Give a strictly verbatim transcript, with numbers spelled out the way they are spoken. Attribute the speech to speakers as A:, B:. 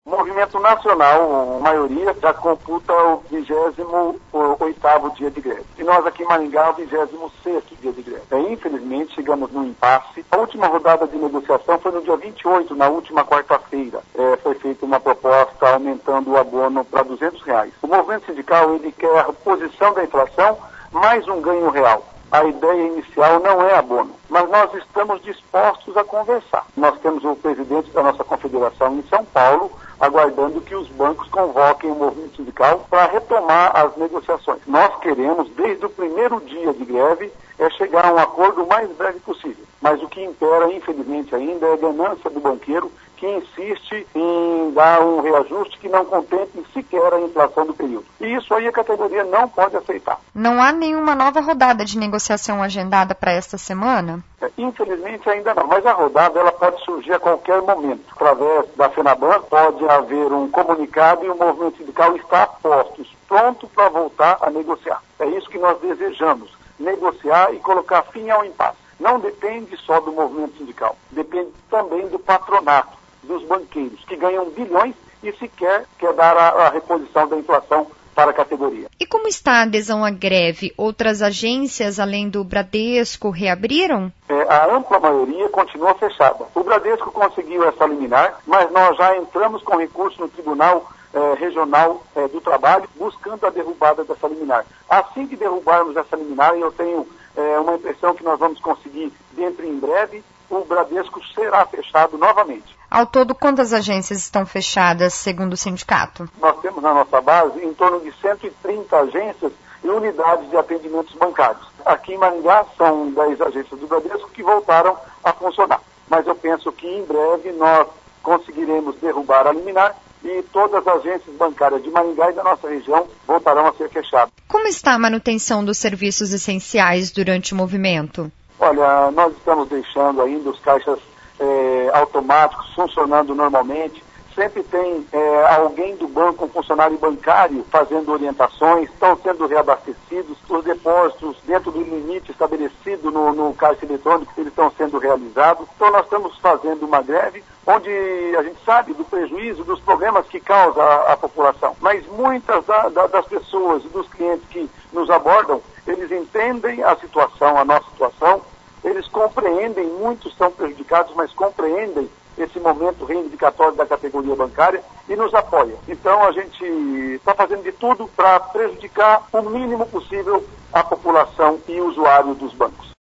A: O movimento nacional, a maioria, já computa o vigésimo oitavo dia de greve. E nós aqui em Maringá, o vigésimo sexto dia de greve. É, infelizmente, chegamos num impasse. A última rodada de negociação foi no dia vinte e oito, na última quarta-feira. É, foi feita uma proposta aumentando o abono para duzentos reais. O movimento sindical, ele quer a reposição da inflação mais um ganho real. A ideia inicial não é abono, mas nós estamos dispostos a conversar. Nós temos o presidente da nossa confederação em São Paulo, aguardando que os bancos convoquem o movimento sindical para retomar as negociações. Nós queremos, desde o primeiro dia de greve, é chegar a um acordo o mais breve possível. Mas o que impera, infelizmente, ainda é a ganância do banqueiro, que insiste em dar um reajuste que não contemple sequer a inflação do período. E isso aí a categoria não pode aceitar.
B: Não há nenhuma nova rodada de negociação agendada para esta semana?
A: É, infelizmente ainda não, mas a rodada ela pode surgir a qualquer momento. Através da FENABAN pode haver um comunicado e o movimento sindical está a postos, pronto para voltar a negociar. É isso que nós desejamos, negociar e colocar fim ao impasse. Não depende só do movimento sindical, depende também do patronato, dos banqueiros, que ganham bilhões e sequer quer dar a, a reposição da inflação para a categoria.
B: E como está a adesão à greve? Outras agências, além do Bradesco, reabriram?
A: É, a ampla maioria continua fechada. O Bradesco conseguiu essa liminar, mas nós já entramos com recurso no Tribunal é, Regional é, do Trabalho, buscando a derrubada dessa liminar. Assim que derrubarmos essa liminar, eu tenho é, uma impressão que nós vamos conseguir dentro em breve, o Bradesco será fechado novamente.
B: Ao todo, quantas agências estão fechadas, segundo o sindicato?
A: Nós temos na nossa base em torno de cento e trinta agências e unidades de atendimentos bancários. Aqui em Maringá são dez agências do Bradesco que voltaram a funcionar. Mas eu penso que em breve nós conseguiremos derrubar a liminar e todas as agências bancárias de Maringá e da nossa região voltarão a ser fechadas.
B: Como está a manutenção dos serviços essenciais durante o movimento?
A: Olha, nós estamos deixando ainda os caixas É, automáticos funcionando normalmente, sempre tem é, alguém do banco, um funcionário bancário fazendo orientações, estão sendo reabastecidos, os depósitos dentro do limite estabelecido no, no caixa eletrônico, eles estão sendo realizados. Então nós estamos fazendo uma greve onde a gente sabe do prejuízo, dos problemas que causa a, a população, mas muitas da, da, das pessoas e dos clientes que nos abordam, eles entendem a situação, a nossa situação. Eles compreendem, muitos são prejudicados, mas compreendem esse momento reivindicatório da categoria bancária e nos apoiam. Então a gente está fazendo de tudo para prejudicar o mínimo possível a população e o usuário dos bancos.